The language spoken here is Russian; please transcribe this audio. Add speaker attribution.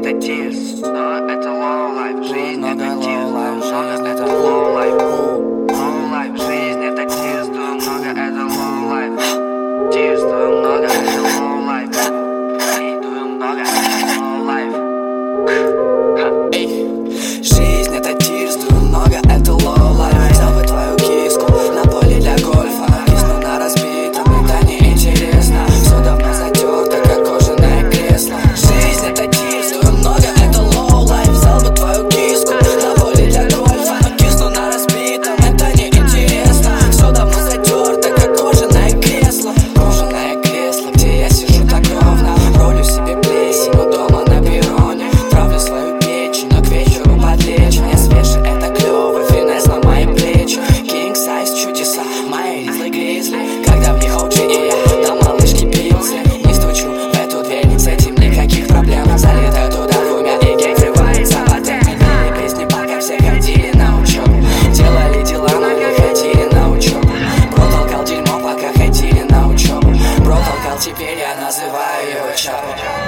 Speaker 1: это дис, но это low life. Жизнь это дис, много это low life. Low life, жизнь это дис, много это low life. Дис, много это low life. Много это low life.
Speaker 2: Жизнь это дис, много это low life. Взял бы твою киску на поле для гольфа, кисну на разбитом, это неинтересно. Все давно затерто, как кожаное кресло. Жизнь это дис, много это low life. Взял бы твою киску на поле для гольфа, кисну на разбитом, это неинтересно. Все давно затерто, как кожаное кресло. Кожаное кресло, где я сижу так ровно, ролю себе плесень, но дома на перроне. Травлю свою печень, но к вечеру подлечь. Мне свежий, это клево, финес на мои плечи. King size чудеса, мои ризли гризли. Когда мне OG и я, там малышки пьются. Не стучу в эту дверь, с этим никаких проблем. Залетаю туда двумя, и гей врывается в отель. Пели песни, пока все ходили на учебу. Делали дела, но не ходили на учебу. Бро толкал дерьмо, пока ходили на учебу. Бро толкал, теперь я называю его чапу.